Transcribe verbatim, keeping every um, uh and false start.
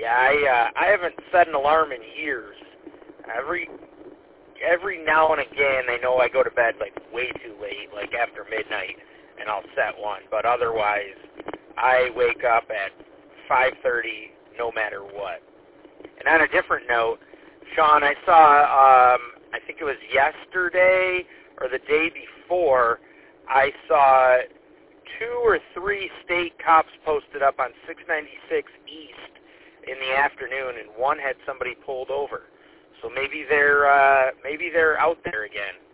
Yeah, I uh, I haven't set an alarm in years. Every every now and again, I know I go to bed like way too late, like after midnight, and I'll set one. But otherwise, I wake up at five thirty no matter what. And on a different note, Sean, I saw, um, I think it was yesterday or the day before, I saw two or three state cops posted up on six ninety-six East in the afternoon, and one had somebody pulled over. So maybe they're uh, maybe they're out there again.